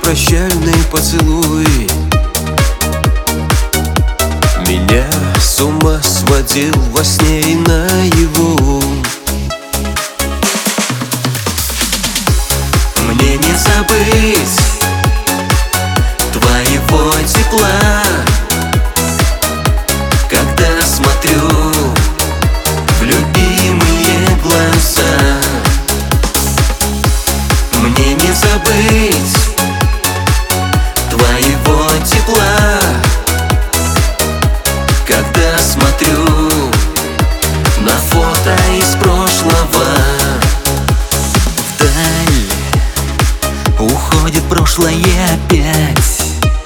прощальный поцелуй меня с ума сводил во сне и наяву. Мне не забыть твоего тепла, когда смотрю в любимые глаза. Мне не забыть твоего тепла, когда смотрю на фото из прошлого. Вдаль уходит прошлое опять,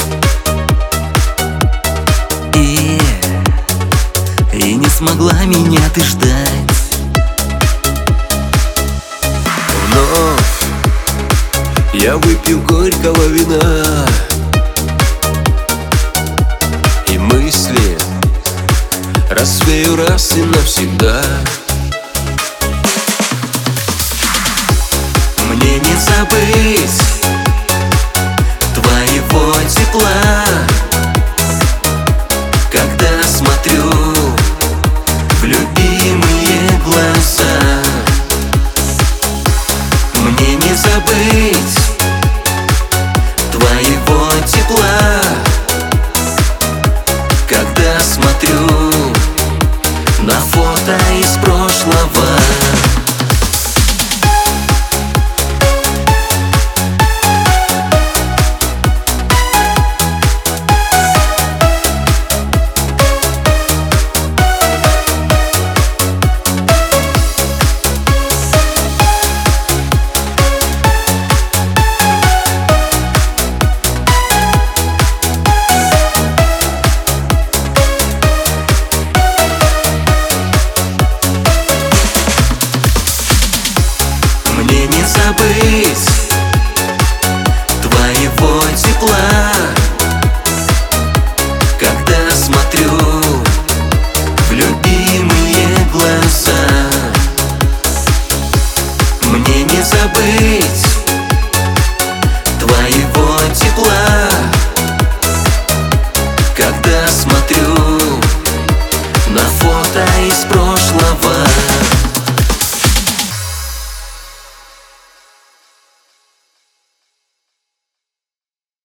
и не смогла меня ты ждать. Вновь я выпил горького вина, и мысли развею раз и навсегда. Мне не забыть твоего тепла, когда смотрю в любимые глаза. Мне не забыть твоего тепла, когда смотрю на фото из прошлого. Мне не забыть твоего тепла, когда смотрю в любимые глаза. Мне не забыть твоего тепла, когда смотрю